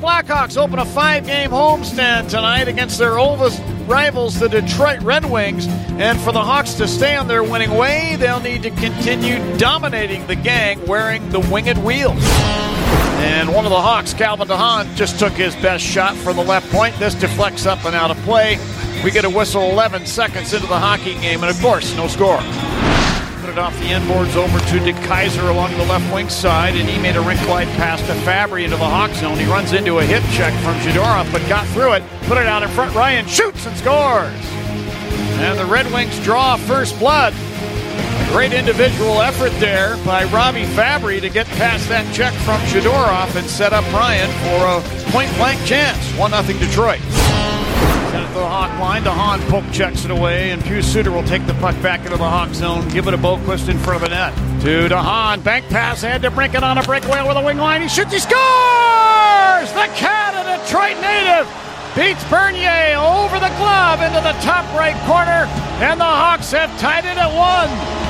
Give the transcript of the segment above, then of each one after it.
Blackhawks open a 5-game homestand tonight against their oldest rivals, the Detroit Red Wings. And for the Hawks to stay on their winning way, they'll need to continue dominating the gang wearing the winged wheels. And one of the Hawks, Calvin DeHaan, just took his best shot for the left point. This deflects up and out of play. We get a whistle 11 seconds into the hockey game, and of course, no score. Put it off the inboards over to DeKeyser along the left wing side, and he made a rink glide pass to Fabry into the Hawk zone. He runs into a hip check from Zadorov, but got through it. Put it out in front. Ryan shoots and scores. And the Red Wings draw first blood. A great individual effort there by Robbie Fabry to get past that check from Zadorov and set up Ryan for a point-blank chance. 1-0 Detroit. Sent it to the Hawk line. DeHaan poke checks it away, and Pius Suter will take the puck back into the Hawk zone. Give it to Boqvist in front of the net. To DeHaan. Bank pass ahead to Brinket on a breakaway over the wing line. He shoots. He scores! The Cat, a Detroit native, beats Bernier over the glove into the top right corner, and the Hawks have tied it at 1.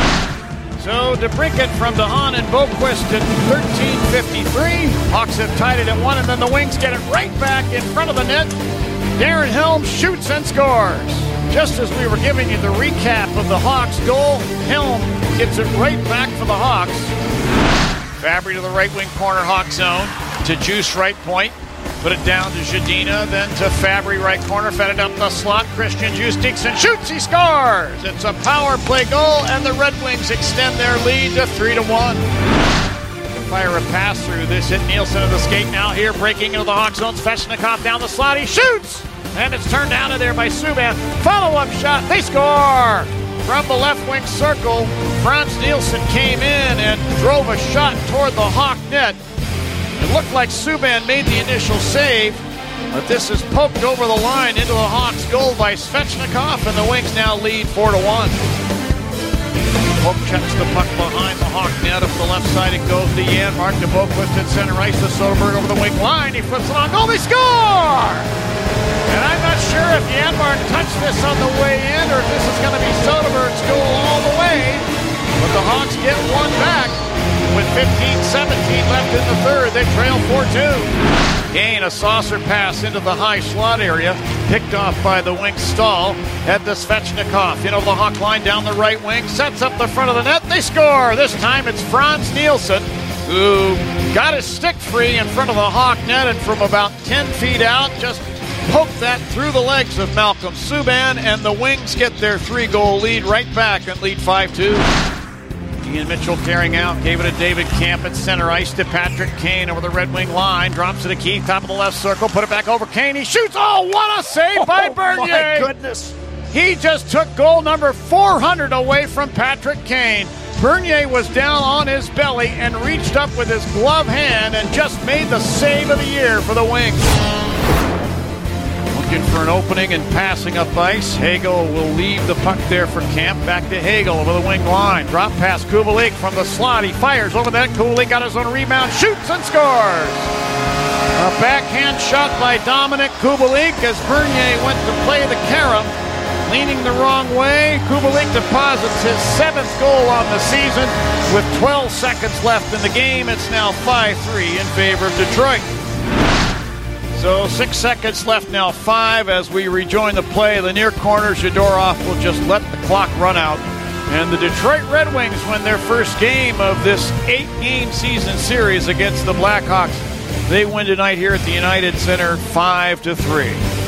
So DeBrinket from DeHaan and Boqvist at 13:53. Hawks have tied it at 1, and then the Wings get it right back in front of the net. Darren Helm shoots and scores. Just as we were giving you the recap of the Hawks goal, Helm gets it right back for the Hawks. Fabry to the right wing corner, Hawk zone, to Juice right point. Put it down to Zadina, then to Fabry right corner, fed it up the slot. Christian Juice digs and shoots, he scores! It's a power play goal, and the Red Wings extend their lead to 3-1. Fire a pass through this, hit Nielsen of the skate now here, breaking into the Hawk zone. Svechnikov down the slot, he shoots! And it's turned out of there by Subban. Follow-up shot, they score! From the left wing circle, Frans Nielsen came in and drove a shot toward the Hawk net. It looked like Subban made the initial save, but this is poked over the line into the Hawks' goal by Svechnikov, and the Wings now lead 4-1. Poke checks the puck behind the Hawk net. Up the left side it goes to Janmark, to Boqvist at center ice, to Soderberg over the wing line. He flips it on goal, they score! And I'm not sure if Janmark touched this on the way in or if this is going to be Soderberg's goal all the way, but the Hawks get one back. With 15-17 left in the third, they trail 4-2. Kane, a saucer pass into the high slot area, picked off by the wing stall. Head to Svechnikov, into the Hawk line down the right wing, sets up the front of the net, they score! This time it's Frans Nielsen, who got his stick free in front of the Hawk net, and from about 10 feet out, just poked that through the legs of Malcolm Subban, and the Wings get their 3-goal lead right back and lead 5-2. Ian Mitchell carrying out, gave it to David Kampf at center ice to Patrick Kane over the Red Wing line, drops it to Keith, top of the left circle, put it back over Kane, he shoots, oh, what a save by Bernier! My goodness! He just took goal number 400 away from Patrick Kane. Bernier was down on his belly and reached up with his glove hand and just made the save of the year for the Wings. Looking for an opening and passing up ice. Hagel will leave the puck there for Kampf. Back to Hagel over the wing line. Drop pass Kubalik from the slot. He fires over that. Kubalik got his own rebound. Shoots and scores. A backhand shot by Dominic Kubalik as Bernier went to play the carom. Leaning the wrong way. Kubalik deposits his 7th goal on the season. With 12 seconds left in the game, it's now 5-3 in favor of Detroit. So 6 seconds left now, 5 as we rejoin the play. The near corner, Zadorov will just let the clock run out. And the Detroit Red Wings win their first game of this 8-game season series against the Blackhawks. They win tonight here at the United Center 5-3.